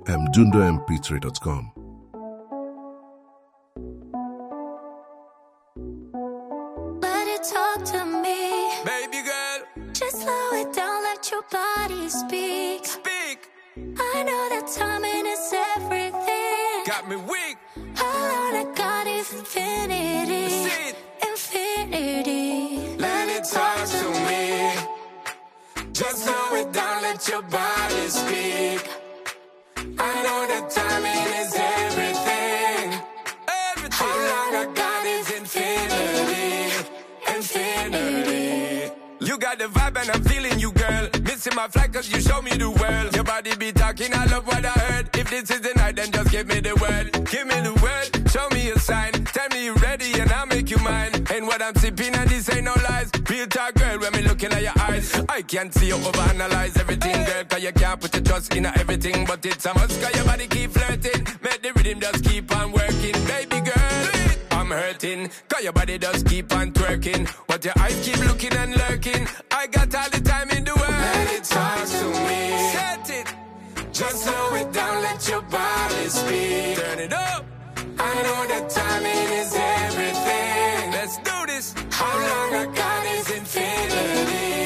mdundomp3.com. Let it talk to me, Baby girl, just slow it down, let your body speak. speak. I know that timing is everything. Got me weak. All I got is infinity, See it. infinity. Let it talk to me. Just slow it down, let your body speak. I know that timing is everything. Everything. How long I got is infinity. Infinity. You got the vibe and I'm feeling you, girl. Missing my flight cause you show me the world. Your body be talking, I love what I heard. If this is the night, then just give me the word. Give me the word, show me a sign. Tell me you're ready and I'll make you mine. Ain't what I'm sipping and this ain't no lies. Real talk, girl, when me looking at your eyes. I can't see you overanalyze everything, girl. Cause you can't put your trust in everything. But it's a must cause your body keep flirting. Make the rhythm just keep on working. Baby girl, I'm hurting. Cause your body just keep on twerking. But your eyes keep looking and lurking. I got all the time in the world. Let it talk to me. Set it. Just slow it down, let your body speak. Turn it up. I know that timing is everything. Let's do this. How long I got is infinity.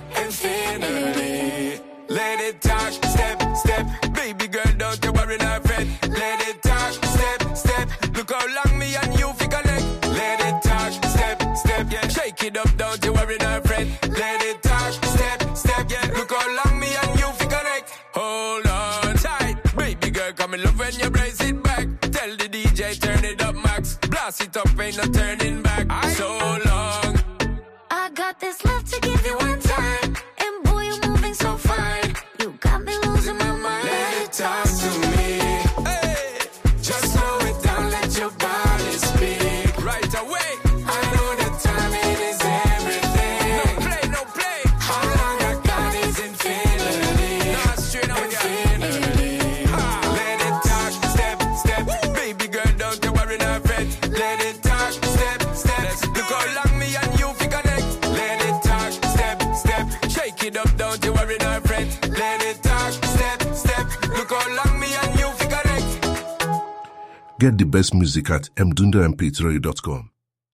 Infinity. Let it talk, step, step. Baby girl, don't you worry, not fret. Let it talk, step, step. Look how long me and you fi connect. Let it talk, step, step. Yeah, shake it up, don't you worry, not fret. Let it talk, step, step. Yeah, look how long me and you fi connect. Hold on tight, baby girl, come in love when you brace it back. Tell the DJ turn it up, max. Blast it up, ain't no turning back. So long. I got this love to give you one time, and boy, you're moving so fine. You got me losing my mind. Let it talk to me. Hey, just slow it down, let your body speak. Right away. I know that timing is everything. No play, no play. How long I got is infinity. Nah, straight up, infinity. Let it talk, step, step. Baby girl, don't you worry, not fret. Let it talk, step, step. Look how long me and you fi connect. Let it talk, step, step. Shake it up, don't you worry, not fret. Let it talk, step, step. Look how long me and you fi connect. Get the best music at mdundomp3.com.